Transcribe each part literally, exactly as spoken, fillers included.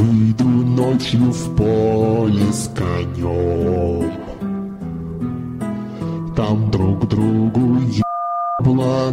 Выйду ночью в поле с конем, там друг другу ебла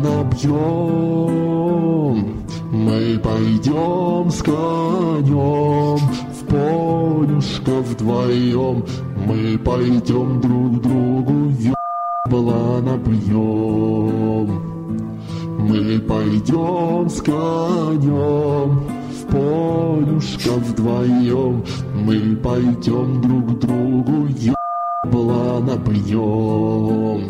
набьем. Мы пойдем с конем в полюшко вдвоем, мы пойдем друг другу ебла набьем. Мы пойдем с конем в полюшко вдвоем, мы пойдем друг другу ебла набьем.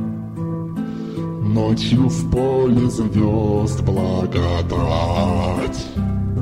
Ночью в поле звезд благодать,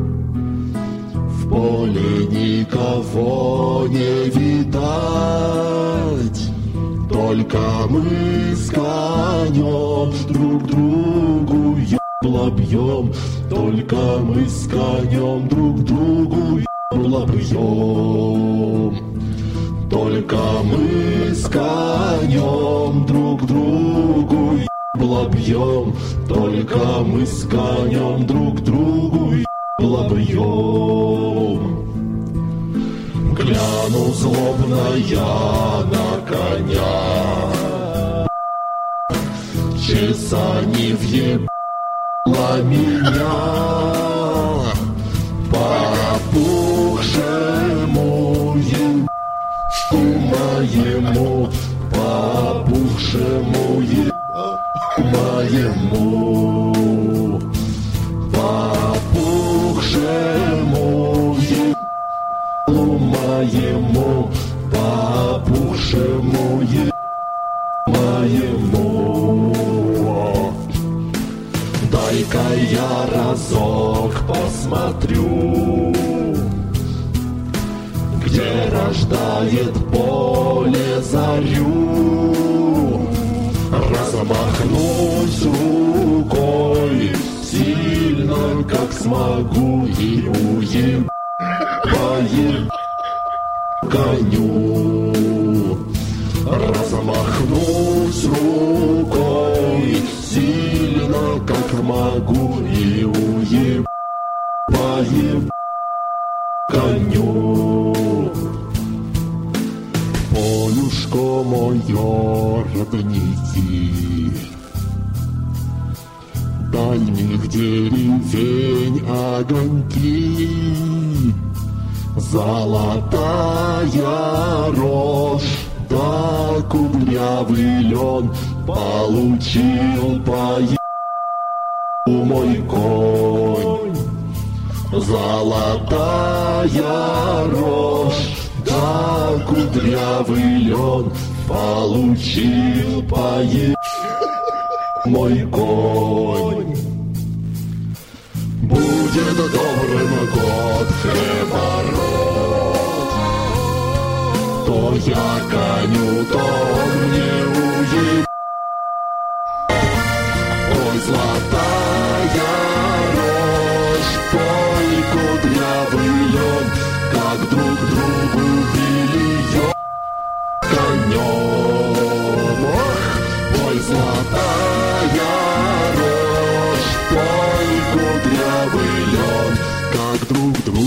в поле никого не видать, только мы с конем друг другу ебла бьем, только мы с конем друг другу ебла бьем, только мы с конем друг другу ебла бьем, только мы с конем друг другу ебла бьем. Гляну злобно я на коня, часа не въебла меня, попухшему ебу моему, попухшему ебу моему, попухшему ебу моему, попухшему ебу моему. Дай-ка я разок посмотрю, где рождает поле зарю. Размахнусь рукой сильно, как смогу, и уебаю коню. Размахнусь рукой сильно, как могу, и уебаю коню. Полюшко мое родники дальних деревень огоньки, золотая рожь да кудрявый лен получил по ебу мой конь. Золотая рожь да кудрявый лен получил по ебу мой конь. Будет добрым год хлебород, то я коню, то мне уеб. Ой, золотая рожь, пой кудрявый лен, как друг другу били конем. Ох, ой, золотая рожь, пой кудрявый лен, как друг другу